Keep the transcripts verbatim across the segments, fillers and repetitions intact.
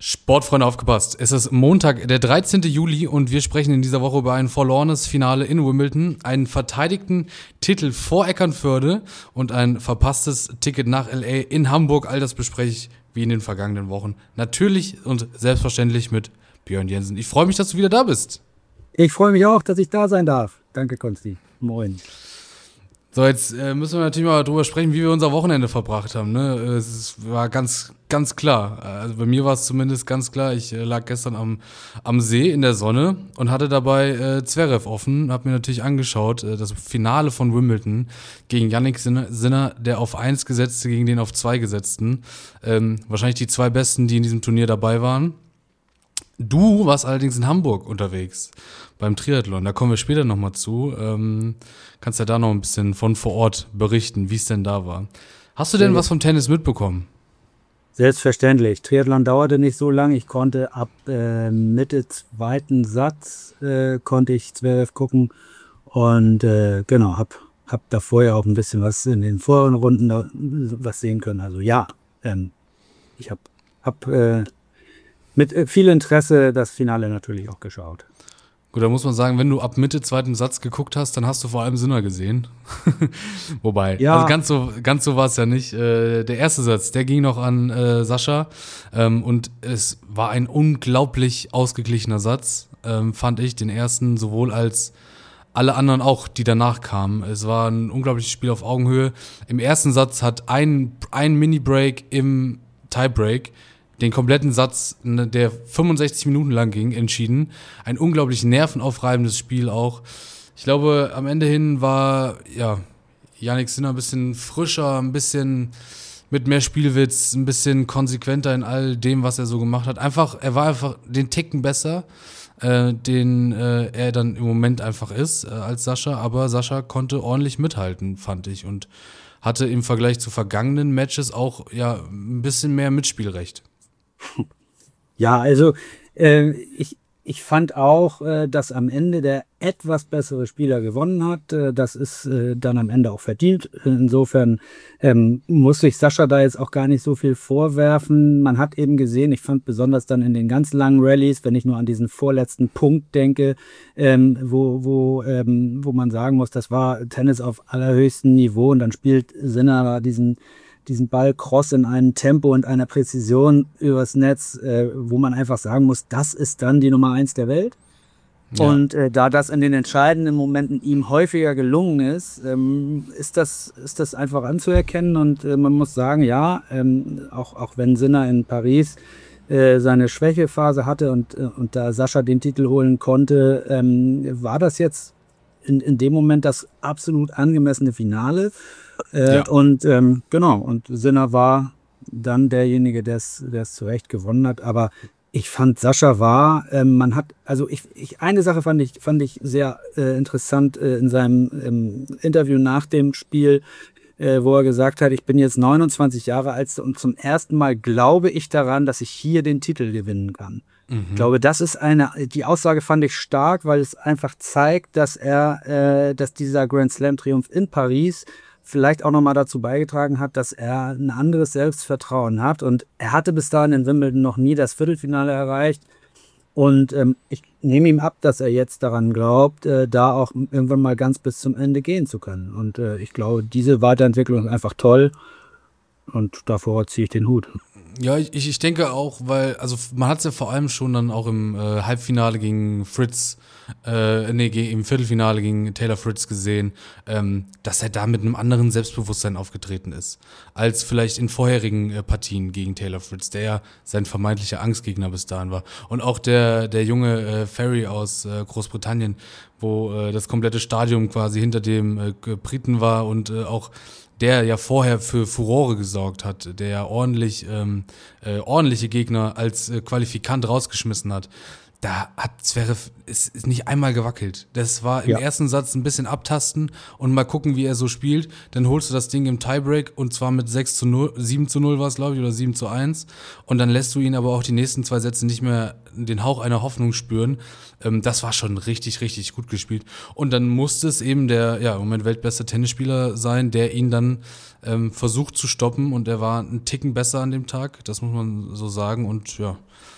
Sportfreunde, aufgepasst. Es ist Montag, der dreizehnten Juli und wir sprechen in dieser Woche über ein verlorenes Finale in Wimbledon, einen verteidigten Titel vor Eckernförde und ein verpasstes Ticket nach L A in Hamburg. All das bespreche ich wie in den vergangenen Wochen. Natürlich und selbstverständlich mit Björn Jensen. Ich freue mich, dass du wieder da bist. Ich freue mich auch, dass ich da sein darf. Danke, Konsti. Moin. So, jetzt äh, müssen wir natürlich mal drüber sprechen, wie wir unser Wochenende verbracht haben. Ne? Es war ganz, ganz klar. Also bei mir war es zumindest ganz klar. Ich äh, lag gestern am, am See in der Sonne und hatte dabei äh, Zverev offen. Hab mir natürlich angeschaut, äh, das Finale von Wimbledon gegen Jannik Sinner, der auf eins gesetzte gegen den auf zwei gesetzten. Ähm, wahrscheinlich die zwei Besten, die in diesem Turnier dabei waren. Du warst allerdings in Hamburg unterwegs beim Triathlon. Da kommen wir später nochmal zu. Ähm, kannst ja da noch ein bisschen von vor Ort berichten, wie es denn da war. Hast du denn was vom Tennis mitbekommen? Selbstverständlich. Triathlon dauerte nicht so lange. Ich konnte ab äh, Mitte zweiten Satz äh, konnte ich Zverev gucken und äh, genau, hab, hab da vorher auch ein bisschen was in den vorigen Runden da, was sehen können. Also ja, ähm, ich hab, hab äh, mit äh, viel Interesse das Finale natürlich auch geschaut. Gut, da muss man sagen, wenn du ab Mitte zweiten Satz geguckt hast, dann hast du vor allem Sinner gesehen. Wobei, ja. also ganz so, ganz so war es ja nicht. Äh, der erste Satz, der ging noch an äh, Sascha ähm, und es war ein unglaublich ausgeglichener Satz, ähm, fand ich, den ersten, sowohl als alle anderen auch, die danach kamen. Es war ein unglaubliches Spiel auf Augenhöhe. Im ersten Satz hat ein, ein Mini-Break im Tiebreak den kompletten Satz, der fünfundsechzig Minuten lang ging, entschieden. Ein unglaublich nervenaufreibendes Spiel auch. Ich glaube, am Ende hin war, ja, Jannik Sinner ein bisschen frischer, ein bisschen mit mehr Spielwitz, ein bisschen konsequenter in all dem, was er so gemacht hat. Einfach, er war einfach den Ticken besser, äh, den äh, er dann im Moment einfach ist, äh, als Sascha. Aber Sascha konnte ordentlich mithalten, fand ich. Und hatte im Vergleich zu vergangenen Matches auch, ja, ein bisschen mehr Mitspielrecht. Ja, also äh, ich, ich fand auch, äh, dass am Ende der etwas bessere Spieler gewonnen hat. Äh, das ist äh, dann am Ende auch verdient. Insofern ähm, muss sich Sascha da jetzt auch gar nicht so viel vorwerfen. Man hat eben gesehen, ich fand besonders dann in den ganz langen Rallyes, wenn ich nur an diesen vorletzten Punkt denke, ähm, wo, wo, ähm, wo man sagen muss, das war Tennis auf allerhöchstem Niveau und dann spielt Sinner diesen diesen Ball cross in einem Tempo und einer Präzision übers Netz, äh, wo man einfach sagen muss, das ist dann die Nummer eins der Welt. Ja. Und äh, da das in den entscheidenden Momenten ihm häufiger gelungen ist, ähm, ist das, ist das einfach anzuerkennen und äh, man muss sagen, ja, ähm, auch, auch wenn Sinner in Paris äh, seine Schwächephase hatte und, äh, und da Sascha den Titel holen konnte, ähm, war das jetzt in, in dem Moment das absolut angemessene Finale. Äh, ja. Und ähm, genau, und Sinner war dann derjenige, der es zu Recht gewonnen hat. Aber ich fand, Sascha war, ähm, man hat, also ich, ich eine Sache fand ich, fand ich sehr äh, interessant äh, in seinem ähm, Interview nach dem Spiel, äh, wo er gesagt hat, ich bin jetzt neunundzwanzig Jahre alt und zum ersten Mal glaube ich daran, dass ich hier den Titel gewinnen kann. Mhm. Ich glaube, das ist eine, die Aussage fand ich stark, weil es einfach zeigt, dass er, äh, dass dieser Grand Slam Triumph in Paris vielleicht auch nochmal dazu beigetragen hat, dass er ein anderes Selbstvertrauen hat. Und er hatte bis dahin in Wimbledon noch nie das Viertelfinale erreicht. Und ähm, ich nehme ihm ab, dass er jetzt daran glaubt, äh, da auch irgendwann mal ganz bis zum Ende gehen zu können. Und äh, ich glaube, diese Weiterentwicklung ist einfach toll. Und davor ziehe ich den Hut. Ja, ich, ich denke auch, weil, also man hat es ja vor allem schon dann auch im äh, Halbfinale gegen Fritz, äh, nee, im Viertelfinale gegen Taylor Fritz gesehen, ähm, dass er da mit einem anderen Selbstbewusstsein aufgetreten ist, als vielleicht in vorherigen äh, Partien gegen Taylor Fritz, der ja sein vermeintlicher Angstgegner bis dahin war. Und auch der, der junge äh, Ferry aus äh, Großbritannien, wo äh, das komplette Stadion quasi hinter dem äh, Briten war und äh, auch der ja vorher für Furore gesorgt hat, der ja ordentlich ähm, äh, ordentliche Gegner als äh, Qualifikant rausgeschmissen hat. Da hat Zverev ist, ist nicht einmal gewackelt. Das war im ja. ersten Satz ein bisschen abtasten und mal gucken, wie er so spielt. Dann holst du das Ding im Tiebreak und zwar mit sechs zu null, sieben zu null war es, glaube ich, oder sieben zu eins. Und dann lässt du ihn aber auch die nächsten zwei Sätze nicht mehr den Hauch einer Hoffnung spüren. Ähm, das war schon richtig, richtig gut gespielt. Und dann musste es eben der, ja, im Moment weltbeste Tennisspieler sein, der ihn dann ähm, versucht zu stoppen. Und er war einen Ticken besser an dem Tag, das muss man so sagen. Und ja,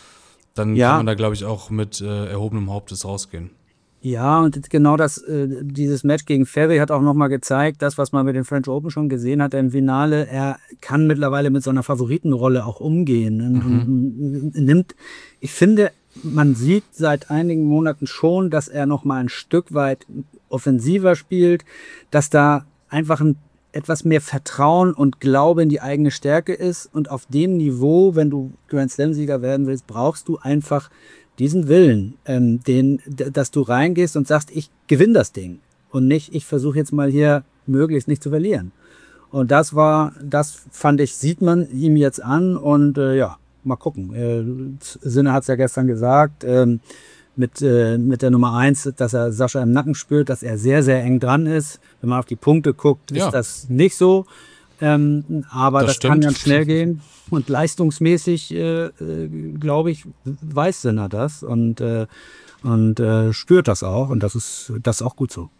dann Ja. kann man da, glaube ich, auch mit äh, erhobenem Hauptes rausgehen. Ja, und genau das, äh, dieses Match gegen Ferry hat auch nochmal gezeigt, das, was man mit den French Open schon gesehen hat im Finale, er kann mittlerweile mit so einer Favoritenrolle auch umgehen. Und, Mhm. und nimmt, ich finde, man sieht seit einigen Monaten schon, dass er nochmal ein Stück weit offensiver spielt, dass da einfach ein etwas mehr Vertrauen und Glaube in die eigene Stärke ist. Und auf dem Niveau, wenn du Grand Slam-Sieger werden willst, brauchst du einfach diesen Willen, ähm, den, d- dass du reingehst und sagst, ich gewinne das Ding. Und nicht, ich versuche jetzt mal hier möglichst nicht zu verlieren. Und das war, das fand ich, sieht man ihm jetzt an. Und äh, ja, mal gucken. Äh, Sinner hat es ja gestern gesagt, ähm, mit, äh, mit der Nummer eins, dass er Sascha im Nacken spürt, dass er sehr, sehr eng dran ist. Wenn man auf die Punkte guckt, Ja. ist das nicht so. Ähm, aber Das das, kann stimmt. ganz schnell gehen. Und leistungsmäßig, äh, äh, glaube ich, weiß Sinner das und, äh, und äh, spürt das auch. Und das ist, das ist auch gut so.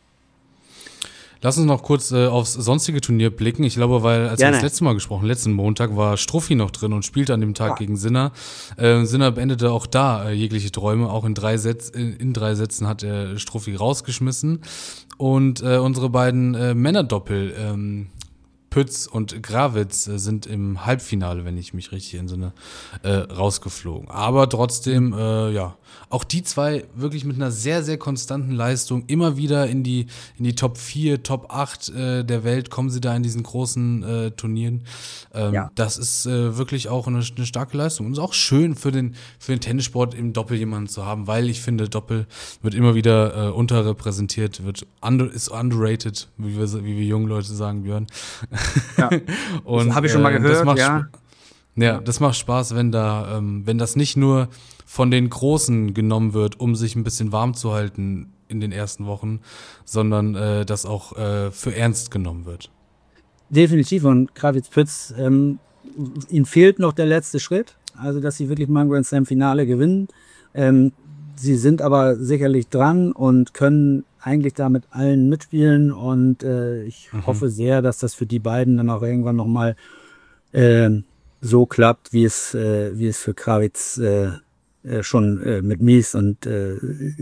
Lass uns noch kurz äh, aufs sonstige Turnier blicken. Ich glaube, weil, als Gerne. wir das letzte Mal gesprochen, letzten Montag, war Struffi noch drin und spielte an dem Tag Ja. gegen Sinner. Äh, Sinner beendete auch da äh, jegliche Träume. Auch in drei, Sätz, in, in drei Sätzen hat er Struffi rausgeschmissen. Und äh, unsere beiden äh, Männerdoppel, ähm, Pütz und Grawitz, äh, sind im Halbfinale, wenn ich mich richtig entsinne, äh, rausgeflogen. Aber trotzdem, äh, ja, auch die zwei wirklich mit einer sehr, sehr konstanten Leistung immer wieder in die, in die Top vier, Top acht äh, der Welt kommen sie da in diesen großen äh, Turnieren. Ähm, Ja. Das ist äh, wirklich auch eine, eine starke Leistung. Und ist auch schön für den, für den Tennissport im Doppel jemanden zu haben, weil ich finde, Doppel wird immer wieder äh, unterrepräsentiert, wird under, ist underrated, wie wir, wie wir jungen Leute sagen, Björn. Ja. Und, Habe ich schon mal äh, das gehört, macht ja. Sp- Ja, das macht Spaß, wenn da, ähm, wenn das nicht nur von den Großen genommen wird, um sich ein bisschen warm zu halten in den ersten Wochen, sondern äh, das auch äh, für ernst genommen wird. Definitiv. Und Krawitz-Pütz, ähm, ihnen fehlt noch der letzte Schritt. Also, dass sie wirklich mal ein Grand Slam-Finale gewinnen. Ähm, sie sind aber sicherlich dran und können eigentlich da mit allen mitspielen. Und äh, ich Mhm. hoffe sehr, dass das für die beiden dann auch irgendwann nochmal äh, so klappt, wie es, äh, wie es für Krawitz äh, äh, schon äh, mit Mies und äh,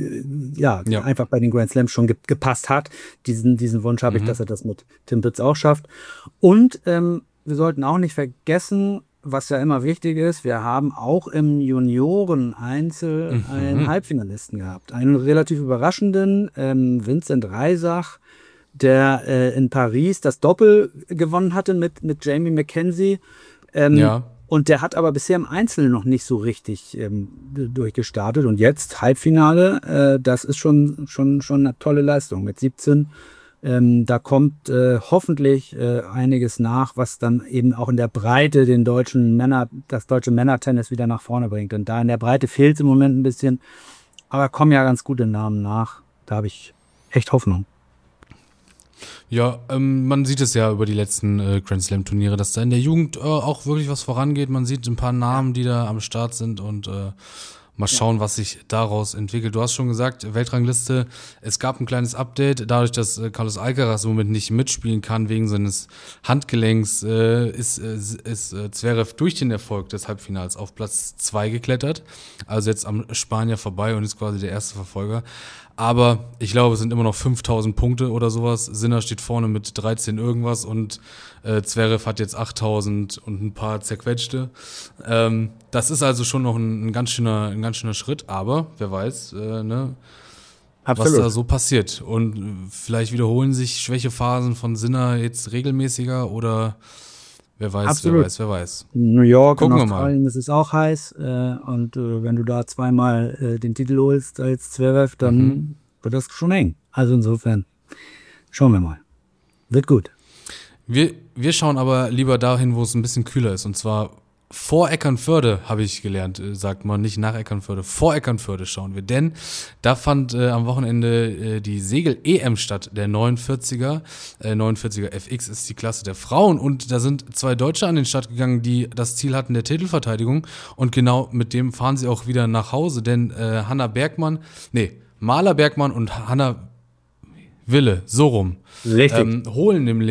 ja, Ja. einfach bei den Grand Slams schon ge gepasst hat. Diesen, diesen Wunsch habe ich, Mhm. dass er das mit Tim Pütz auch schafft. Und ähm, wir sollten auch nicht vergessen, was ja immer wichtig ist, wir haben auch im Junioren-Einzel Mhm. einen Halbfinalisten gehabt. Einen relativ überraschenden, ähm, Vincent Reisach, der äh, in Paris das Doppel gewonnen hatte mit, mit Jamie McKenzie. Ähm, Ja. Und der hat aber bisher im Einzel noch nicht so richtig ähm, d- durchgestartet. Und jetzt Halbfinale, äh, das ist schon, schon, schon eine tolle Leistung mit siebzehn. Ähm, da kommt äh, hoffentlich äh, einiges nach, was dann eben auch in der Breite den deutschen Männer, das deutsche Männertennis wieder nach vorne bringt. Und da in der Breite fehlt es im Moment ein bisschen. Aber kommen ja ganz gute Namen nach. Da habe ich echt Hoffnung. Ja, ähm, man sieht es ja über die letzten äh, Grand Slam Turniere, dass da in der Jugend äh, auch wirklich was vorangeht. Man sieht ein paar Namen, die da am Start sind und äh, mal schauen, was sich daraus entwickelt. Du hast schon gesagt, Weltrangliste, es gab ein kleines Update. Dadurch, dass äh, Carlos Alcaraz im Moment nicht mitspielen kann wegen seines Handgelenks, äh, ist, äh, ist äh, Zverev durch den Erfolg des Halbfinals auf Platz zwei geklettert. Also jetzt am Spanier vorbei und ist quasi der erste Verfolger. Aber ich glaube, es sind immer noch fünftausend Punkte oder sowas. Sinner steht vorne mit dreizehn irgendwas und äh, Zverev hat jetzt achttausend und ein paar zerquetschte. Ähm, das ist also schon noch ein, ein, ganz schöner, ein ganz schöner Schritt, aber wer weiß, äh, ne, was da so passiert. Und äh, vielleicht wiederholen sich Schwächephasen von Sinner jetzt regelmäßiger oder wer weiß, Absolut. wer weiß, wer weiß. New York Gucken wir und mal. Australien, das ist auch heiß. Äh, und äh, wenn du da zweimal äh, den Titel holst als Zverev, dann Mhm. wird das schon eng. Also insofern, schauen wir mal. Wird gut. Wir, wir schauen aber lieber dahin, wo es ein bisschen kühler ist. Und zwar vor Eckernförde, habe ich gelernt, äh, sagt man, nicht nach Eckernförde. Vor Eckernförde schauen wir. Denn da fand äh, am Wochenende äh, die Segel-E M statt, der neunundvierziger. Äh, neunundvierziger F X ist die Klasse der Frauen. Und da sind zwei Deutsche an den Start gegangen, die das Ziel hatten der Titelverteidigung. Und genau mit dem fahren sie auch wieder nach Hause. Denn äh, Hanna Bergmann, nee, Maler Bergmann und Hanna Wille, so rum, Richtig. ähm, holen nämlich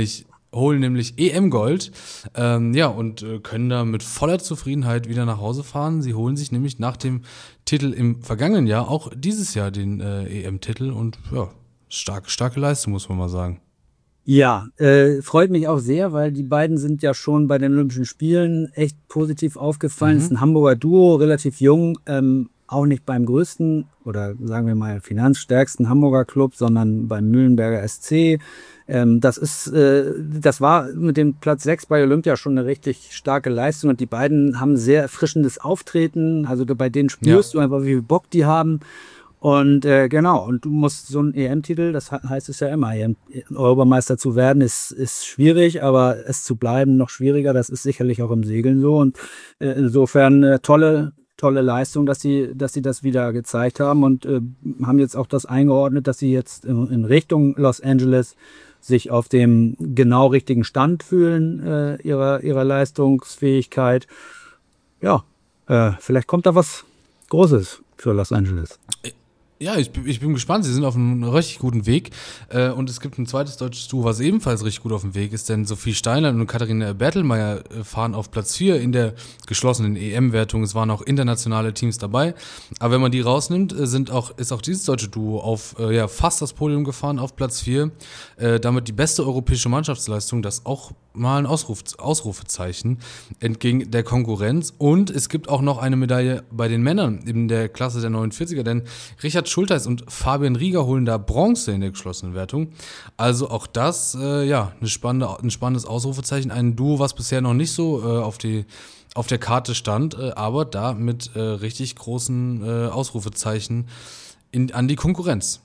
holen nämlich E M-Gold, ähm, ja, und äh, können da mit voller Zufriedenheit wieder nach Hause fahren. Sie holen sich nämlich nach dem Titel im vergangenen Jahr auch dieses Jahr den äh, E M-Titel und ja, starke, starke Leistung, muss man mal sagen. Ja, äh, freut mich auch sehr, weil die beiden sind ja schon bei den Olympischen Spielen echt positiv aufgefallen. Mhm. Es ist ein Hamburger Duo, relativ jung, ähm, auch nicht beim größten oder sagen wir mal finanzstärksten Hamburger Club, sondern beim Mühlenberger S C. Ähm, das ist, äh, das war mit dem Platz sechs bei Olympia schon eine richtig starke Leistung und die beiden haben sehr erfrischendes Auftreten. Also du, bei denen spürst Ja. du einfach, wie viel Bock die haben. Und äh, genau, und du musst so einen E M-Titel, das he- heißt es ja immer, E M Europameister zu werden, ist, ist schwierig, aber es zu bleiben noch schwieriger, das ist sicherlich auch im Segeln so. Und äh, insofern äh, tolle, tolle Leistung, dass sie, dass sie das wieder gezeigt haben und äh, haben jetzt auch das eingeordnet, dass sie jetzt in, in Richtung Los Angeles sich auf dem genau richtigen Stand fühlen, äh, ihrer, ihrer Leistungsfähigkeit. Ja, äh, vielleicht kommt da was Großes für Los Angeles. Ja, ich, bin- ich bin gespannt. Sie sind auf einem richtig guten Weg. Äh, und es gibt ein zweites deutsches Duo, was ebenfalls richtig gut auf dem Weg ist, denn Sophie Steinlein und Katharina Bertelmeier äh, fahren auf Platz vier in der geschlossenen E M-Wertung. Es waren auch internationale Teams dabei. Aber wenn man die rausnimmt, äh, sind auch, ist auch dieses deutsche Duo auf äh, ja, fast das Podium gefahren, auf Platz vier. Äh, damit die beste europäische Mannschaftsleistung, das auch mal ein Ausruf, Ausrufezeichen entgegen der Konkurrenz. Und es gibt auch noch eine Medaille bei den Männern in der Klasse der neunundvierziger, denn Richard Schulteis und Fabian Rieger holen da Bronze in der geschlossenen Wertung. Also auch das, äh, ja, eine spannende, ein spannendes Ausrufezeichen. Ein Duo, was bisher noch nicht so äh, auf die auf der Karte stand, äh, aber da mit äh, richtig großen äh, Ausrufezeichen in, an die Konkurrenz.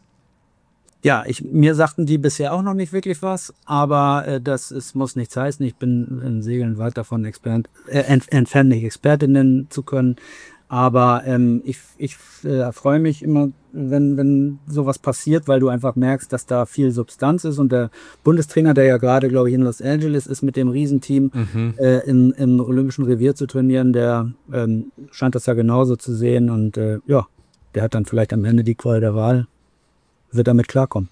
Ja, ich, mir sagten die bisher auch noch nicht wirklich was, aber äh, das ist, muss nichts heißen. Ich bin in Segeln weit davon Expert, äh, ent, entfernt, nicht Expertin nennen zu können. Aber ähm, ich, ich äh, freue mich immer, wenn, wenn sowas passiert, weil du einfach merkst, dass da viel Substanz ist. Und der Bundestrainer, der ja gerade, glaube ich, in Los Angeles ist, mit dem Riesenteam Mhm. äh, in, im Olympischen Revier zu trainieren, der ähm, scheint das ja genauso zu sehen. Und äh, ja, der hat dann vielleicht am Ende die Qual der Wahl, wird damit klarkommen.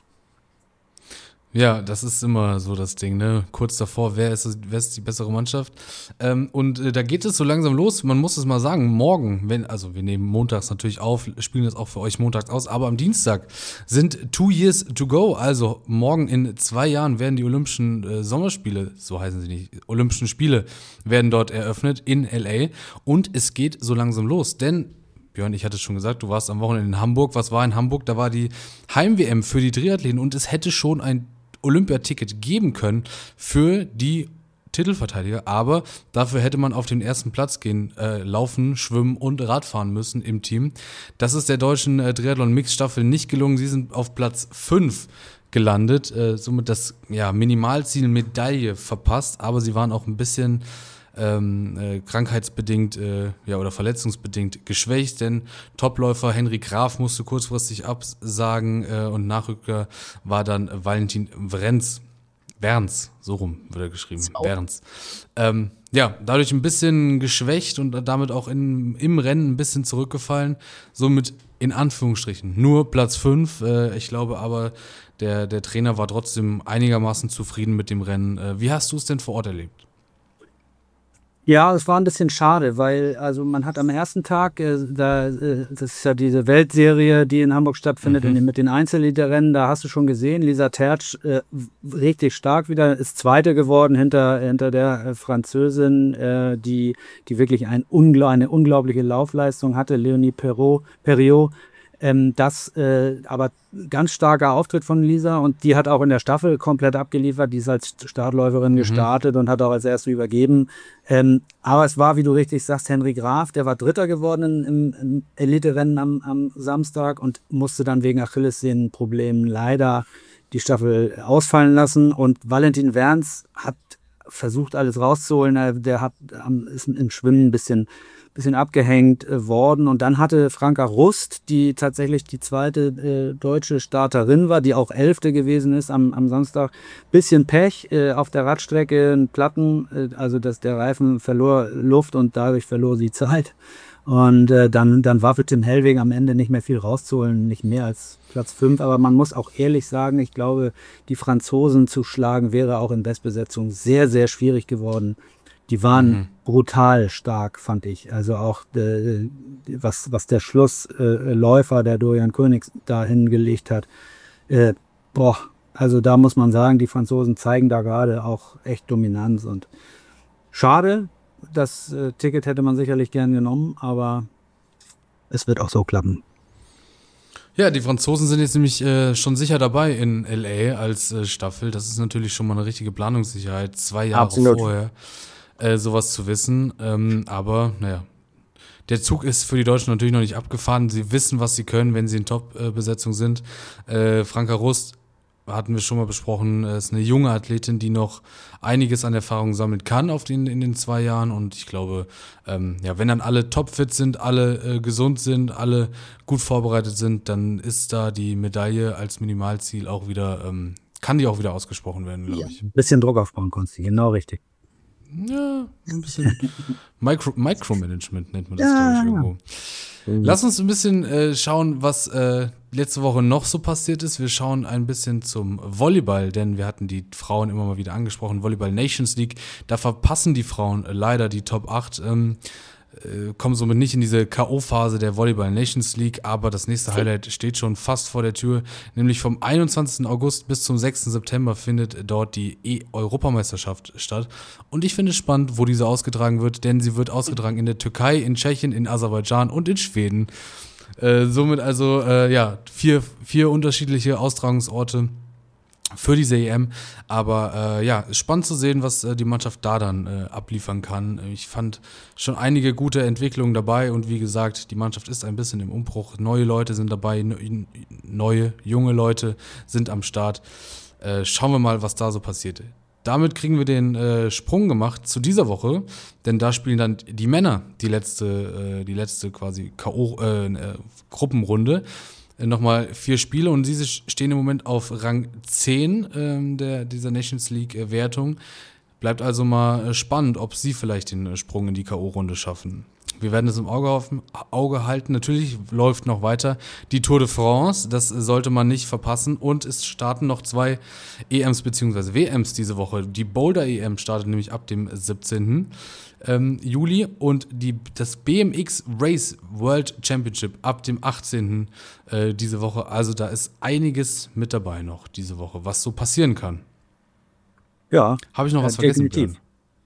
Ja, das ist immer so das Ding, ne? Kurz davor, wer ist, wer ist die bessere Mannschaft? Ähm, und äh, da geht es so langsam los. Man muss es mal sagen, morgen, wenn, also wir nehmen montags natürlich auf, spielen das auch für euch montags aus, aber am Dienstag sind two years to go. Also morgen in zwei Jahren werden die Olympischen äh, Sommerspiele, so heißen sie nicht, Olympischen Spiele werden dort eröffnet in L A. Und es geht so langsam los, denn Björn, ich hatte es schon gesagt, du warst am Wochenende in Hamburg. Was war in Hamburg? Da war die Heim-W M für die Triathleten und es hätte schon ein Olympiaticket geben können für die Titelverteidiger, aber dafür hätte man auf den ersten Platz gehen, äh, laufen, schwimmen und Radfahren müssen im Team. Das ist der deutschen äh, Triathlon-Mix-Staffel nicht gelungen. Sie sind auf Platz fünf gelandet, äh, somit das ja, Minimalziel Medaille verpasst, aber sie waren auch ein bisschen ähm, äh, krankheitsbedingt äh, ja, oder verletzungsbedingt geschwächt, denn Topläufer Henry Graf musste kurzfristig absagen äh, und Nachrücker war dann Valentin Vrenz. Werns, so rum wird er geschrieben, Werns. Ähm, ja, dadurch ein bisschen geschwächt und damit auch in, im Rennen ein bisschen zurückgefallen. Somit in Anführungsstrichen nur Platz fünf. Äh, ich glaube aber, der, der Trainer war trotzdem einigermaßen zufrieden mit dem Rennen. Äh, wie hast du es denn vor Ort erlebt? Ja, es war ein bisschen schade, weil also man hat am ersten Tag, äh, da, äh, das ist ja diese Weltserie, die in Hamburg stattfindet, Mhm. in, den- mit den Einzelliederrennen, da hast du schon gesehen, Lisa Tertsch äh, w- richtig stark wieder, ist Zweite geworden hinter, hinter der äh, Französin, äh, die, die wirklich ein ungl eine unglaubliche Laufleistung hatte, Leonie Perrault, Perriot. Ähm, das äh, aber ganz starker Auftritt von Lisa und die hat auch in der Staffel komplett abgeliefert. Die ist als Startläuferin gestartet und hat auch als erste übergeben. Ähm, aber es war, wie du richtig sagst, Henry Graf, der war Dritter geworden im, im Elite-Rennen am, am Samstag und musste dann wegen Achillessehnenproblemen leider die Staffel ausfallen lassen. Und Valentin Werns hat versucht, alles rauszuholen. Er- Der hat, am- ist im Schwimmen ein bisschen bisschen abgehängt äh, worden. Und dann hatte Franka Rust, die tatsächlich die zweite äh, deutsche Starterin war, die auch Elfte gewesen ist am, am Samstag, bisschen Pech äh, auf der Radstrecke, ein Platten, äh, also dass der Reifen verlor Luft und dadurch verlor sie Zeit. Und äh, dann, dann war für Tim Hellwig am Ende nicht mehr viel rauszuholen, nicht mehr als Platz fünf. Aber man muss auch ehrlich sagen, ich glaube, die Franzosen zu schlagen wäre auch in Bestbesetzung sehr, sehr schwierig geworden. Die waren mhm. brutal stark, fand ich. Also auch äh, was, was der Schlussläufer, äh, der Dorian Königs da hingelegt hat. Äh, boah, also da muss man sagen, die Franzosen zeigen da gerade auch echt Dominanz. Und schade, das äh, Ticket hätte man sicherlich gern genommen, aber es wird auch so klappen. Ja, die Franzosen sind jetzt nämlich äh, schon sicher dabei in L A als äh, Staffel. Das ist natürlich schon mal eine richtige Planungssicherheit, zwei Jahre Absolut. vorher äh, sowas zu wissen. Ähm, aber naja, der Zug ist für die Deutschen natürlich noch nicht abgefahren. Sie wissen, was sie können, wenn sie in Top-Besetzung sind. Äh, Franka Rust hatten wir schon mal besprochen, ist eine junge Athletin, die noch einiges an Erfahrung sammeln kann auf den, in den zwei Jahren und ich glaube, ähm, ja, wenn dann alle topfit sind, alle äh, gesund sind, alle gut vorbereitet sind, dann ist da die Medaille als Minimalziel auch wieder, ähm, kann die auch wieder ausgesprochen werden, glaube ich. Ja, ein bisschen Druck aufbauen, Konsti, genau richtig. Ja, ein bisschen Micro, Micromanagement nennt man das, ja, glaube ich, irgendwo. Lass uns ein bisschen äh, schauen, was äh, letzte Woche noch so passiert ist. Wir schauen ein bisschen zum Volleyball, denn wir hatten die Frauen immer mal wieder angesprochen. Volleyball Nations League, da verpassen die Frauen äh, leider die Top acht, ähm, äh, kommen somit nicht in diese K O-Phase der Volleyball Nations League, aber das nächste Highlight steht schon fast vor der Tür, nämlich vom einundzwanzigsten August bis zum sechsten September findet dort die E-Europameisterschaft statt. Und ich finde es spannend, wo diese ausgetragen wird, denn sie wird ausgetragen in der Türkei, in Tschechien, in Aserbaidschan und in Schweden. Äh, somit also, äh, ja, vier, vier unterschiedliche Austragungsorte für diese E M, aber äh, ja, spannend zu sehen, was äh, die Mannschaft da dann äh, abliefern kann. Ich fand schon einige gute Entwicklungen dabei und wie gesagt, die Mannschaft ist ein bisschen im Umbruch. Neue Leute sind dabei, ne, neue, junge Leute sind am Start. Äh, schauen wir mal, was da so passiert. Damit kriegen wir den äh, Sprung gemacht zu dieser Woche, denn da spielen dann die Männer die letzte, äh, die letzte quasi K O äh, äh, Gruppenrunde. Nochmal vier Spiele und diese stehen im Moment auf Rang zehn ähm, der, dieser Nations League-Wertung. Bleibt also mal spannend, ob sie vielleicht den Sprung in die K O-Runde schaffen. Wir werden es im Auge, auf, Auge halten. Natürlich läuft noch weiter die Tour de France. Das sollte man nicht verpassen. Und es starten noch zwei E Ms bzw. W Ms diese Woche. Die Boulder-E M startet nämlich ab dem siebzehnten Juli und die, das B M X Race World Championship ab dem achtzehnten Äh, diese Woche. Also da ist einiges mit dabei noch diese Woche, was so passieren kann. Ja. Habe ich noch was vergessen? Definitiv.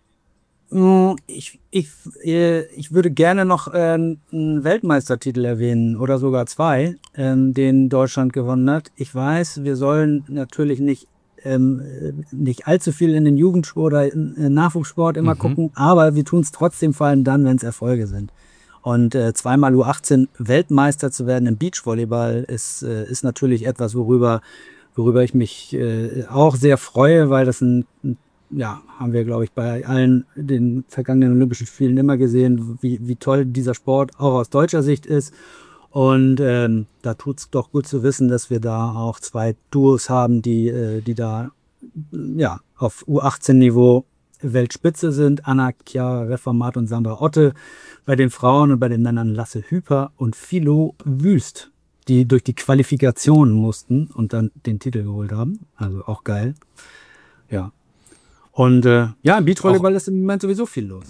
Ich, ich, ich würde gerne noch äh, einen Weltmeistertitel erwähnen oder sogar zwei, ähm, den Deutschland gewonnen hat. Ich weiß, wir sollen natürlich nicht ähm, nicht allzu viel in den Jugendsport oder in Nachwuchssport immer mhm. gucken, aber wir tun es trotzdem vor allem dann, wenn es Erfolge sind. Und äh, zweimal U achtzehn Weltmeister zu werden im Beachvolleyball ist, äh, ist natürlich etwas, worüber, worüber ich mich äh, auch sehr freue, weil das ein, ein ja, haben wir, glaube ich, bei allen den vergangenen Olympischen Spielen immer gesehen, wie, wie toll dieser Sport auch aus deutscher Sicht ist. Und ähm, da tut es doch gut zu wissen, dass wir da auch zwei Duos haben, die, äh, die da ja, auf U achtzehn Niveau Weltspitze sind. Anna Chiara Reformat und Sandra Otte bei den Frauen und bei den Männern Lasse Hüper und Philo Wüst, die durch die Qualifikation mussten und dann den Titel geholt haben. Also auch geil. Ja. Und äh, ja, im Beachvolleyball ist im Moment sowieso viel los.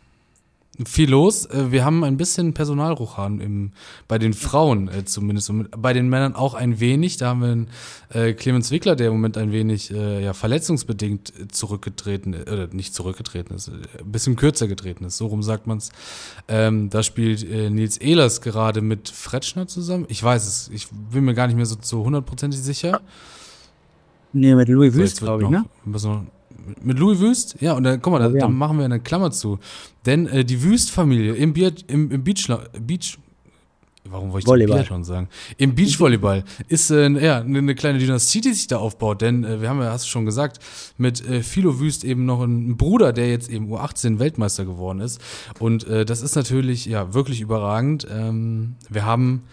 Viel los. Wir haben ein bisschen Personalruchan im, bei den Frauen äh, zumindest und bei den Männern auch ein wenig. Da haben wir einen äh, Clemens Wickler, der im Moment ein wenig äh, ja, verletzungsbedingt zurückgetreten ist, oder nicht zurückgetreten ist, ein bisschen kürzer getreten ist, so rum sagt man es. Ähm, da spielt äh, Nils Ehlers gerade mit Fretschner zusammen. Ich weiß es, ich bin mir gar nicht mehr so zu hundertprozentig sicher. Nee, mit Louis Wüst, so, glaube ich, ne? Noch, mit Louis Wüst? Ja, und dann, guck mal, da, ja. da machen wir eine Klammer zu. Denn äh, die Wüst-Familie im, Bier, im, im Beach, Beach, warum wollte ich Volleyball. Biathlon sagen? Im Beachvolleyball ist äh, ja, eine kleine Dynastie, die sich da aufbaut. Denn äh, wir haben ja, hast du schon gesagt, mit äh, Philo Wüst eben noch einen Bruder, der jetzt eben U achtzehn Weltmeister geworden ist. Und äh, das ist natürlich ja wirklich überragend. Ähm, wir haben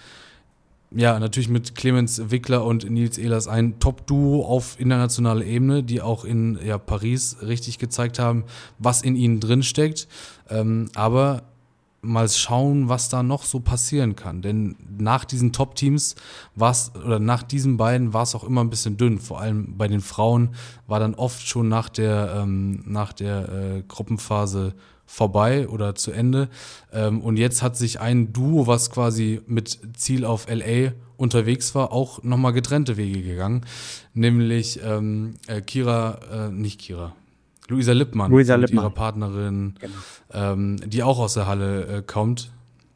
ja, natürlich mit Clemens Wickler und Nils Ehlers ein Top-Duo auf internationaler Ebene, die auch in ja, Paris richtig gezeigt haben, was in ihnen drin steckt. Ähm, aber mal schauen, was da noch so passieren kann. Denn nach diesen Top-Teams war es, oder nach diesen beiden war es auch immer ein bisschen dünn. Vor allem bei den Frauen war dann oft schon nach der, ähm, nach der äh, Gruppenphase vorbei oder zu Ende. Ähm, und jetzt hat sich ein Duo, was quasi mit Ziel auf L A unterwegs war, auch nochmal getrennte Wege gegangen. Nämlich ähm, äh, Kira, äh, nicht Kira, Luisa Lippmann Luisa mit Lippmann. ihrer Partnerin, Genau. ähm, die auch aus der Halle äh, kommt.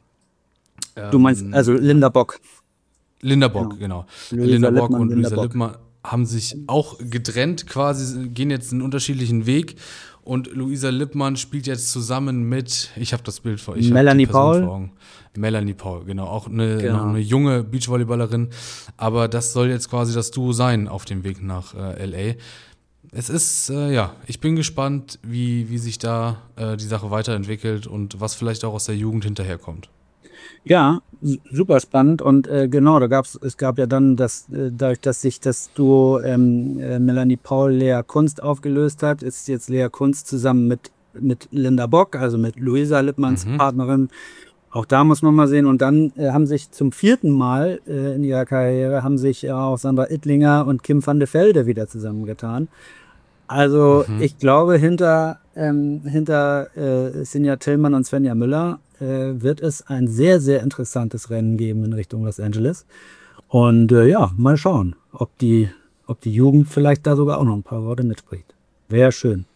Du meinst, also Linda Bock. Linda Bock, genau. genau. Linda Bock Lippmann, und Linda Luisa Bock. Lippmann haben sich auch getrennt, quasi gehen jetzt einen unterschiedlichen Weg. Und Luisa Lippmann spielt jetzt zusammen mit, ich habe das Bild vor, ich Melanie hab die Person Paul. vor Augen. Melanie Paul, genau, auch eine, Genau. noch eine junge Beachvolleyballerin. Aber das soll jetzt quasi das Duo sein auf dem Weg nach äh, L A. Es ist, äh, ja, ich bin gespannt, wie, wie sich da äh, die Sache weiterentwickelt und was vielleicht auch aus der Jugend hinterherkommt. Ja, s- super spannend und äh, genau, da gab's, es gab ja dann das, äh, dadurch, dass sich das Duo ähm, äh, Melanie Paul, Lea Kunst aufgelöst hat, ist jetzt Lea Kunst zusammen mit, mit Linda Bock, also mit Luisa Lippmanns Mhm. Partnerin. Auch da muss man mal sehen. Und dann äh, haben sich zum vierten Mal äh, in ihrer Karriere haben sich ja auch Sandra Ittlinger und Kim van de Velde wieder zusammengetan. Also Mhm. ich glaube, hinter, ähm, hinter äh, Sinja Tillmann und Svenja Müller äh, wird es ein sehr, sehr interessantes Rennen geben in Richtung Los Angeles. Und äh, ja, mal schauen, ob die, ob die Jugend vielleicht da sogar auch noch ein paar Worte mitspricht. Wäre schön.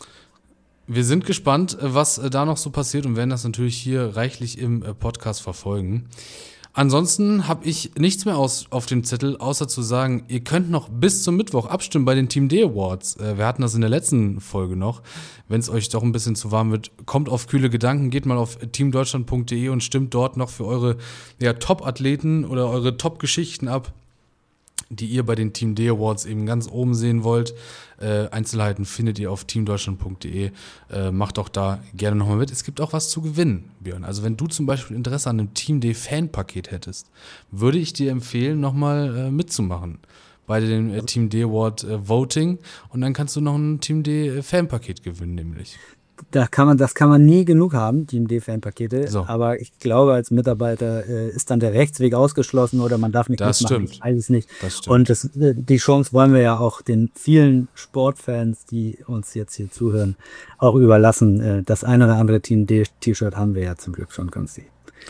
Wir sind gespannt, was äh, da noch so passiert und werden das natürlich hier reichlich im äh, Podcast verfolgen. Ansonsten habe ich nichts mehr aus, auf dem Zettel, außer zu sagen, ihr könnt noch bis zum Mittwoch abstimmen bei den Team D Awards. Äh, wir hatten das in der letzten Folge noch. Wenn es euch doch ein bisschen zu warm wird, kommt auf kühle Gedanken, geht mal auf teamdeutschland punkt de und stimmt dort noch für eure ja, Top-Athleten oder eure Top-Geschichten ab, die ihr bei den Team D Awards eben ganz oben sehen wollt. Äh, Einzelheiten findet ihr auf teamdeutschland punkt de. Äh, macht auch da gerne nochmal mit. Es gibt auch was zu gewinnen, Björn. Also wenn du zum Beispiel Interesse an einem Team D Fanpaket hättest, würde ich dir empfehlen, nochmal äh, mitzumachen bei dem äh, Team D Award äh, Voting. Und dann kannst du noch ein Team D äh, Fanpaket gewinnen, nämlich. Da kann man, das kann man nie genug haben, Team D-Fanpakete. So. Aber ich glaube, als Mitarbeiter äh, ist dann der Rechtsweg ausgeschlossen oder man darf nicht Das mitmachen. stimmt. Ich weiß es nicht. Das stimmt. Und das, äh, die Chance wollen wir ja auch den vielen Sportfans, die uns jetzt hier zuhören, auch überlassen. Äh, das eine oder andere Team D-T-Shirt haben wir ja zum Glück schon, Konsti.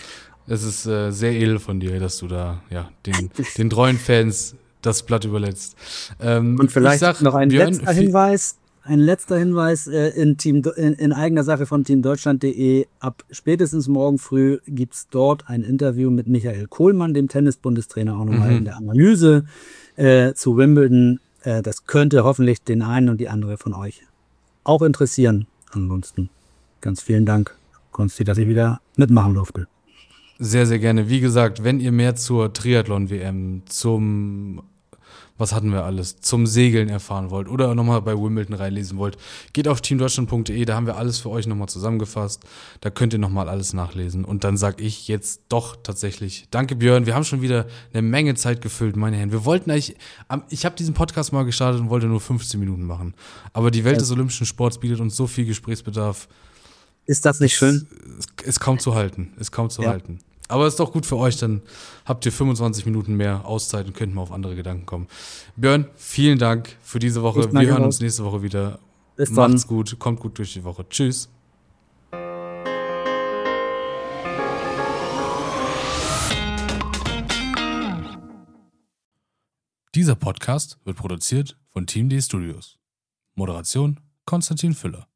Es ist äh, sehr edel von dir, dass du da ja den, den treuen Fans das Blatt überlässt. Ähm, Und vielleicht ich sag, noch ein Björn, letzter viel- Hinweis. Ein letzter Hinweis äh, in, Team, in, in eigener Sache von teamdeutschland punkt de. Ab spätestens morgen früh gibt's dort ein Interview mit Michael Kohlmann, dem Tennisbundestrainer, auch nochmal Mhm. in der Analyse äh, zu Wimbledon. Äh, das könnte hoffentlich den einen und die andere von euch auch interessieren. Ansonsten ganz vielen Dank, Konsti, dass ich wieder mitmachen durfte. Sehr, sehr gerne. Wie gesagt, wenn ihr mehr zur Triathlon-W M, zum, was hatten wir alles, zum Segeln erfahren wollt oder nochmal bei Wimbledon reinlesen wollt, geht auf teamdeutschland punkt de, da haben wir alles für euch nochmal zusammengefasst. Da könnt ihr nochmal alles nachlesen. Und dann sag ich jetzt doch tatsächlich, danke Björn, wir haben schon wieder eine Menge Zeit gefüllt, meine Herren. Wir wollten eigentlich, am- ich habe diesen Podcast mal gestartet und wollte nur fünfzehn Minuten machen. Aber die Welt Ja. des olympischen Sports bietet uns so viel Gesprächsbedarf. Ist das nicht schön? Ist, ist kaum zu halten. Ist kaum zu Ja. halten. Aber ist doch gut für euch, dann habt ihr fünfundzwanzig Minuten mehr Auszeit und könnt mal auf andere Gedanken kommen. Björn, vielen Dank für diese Woche. Ich danke Wir hören auch. uns nächste Woche wieder. Bis dann. Macht's gut, kommt gut durch die Woche. Tschüss. Dieser Podcast wird produziert von Team D Studios. Moderation Konstantin Füller.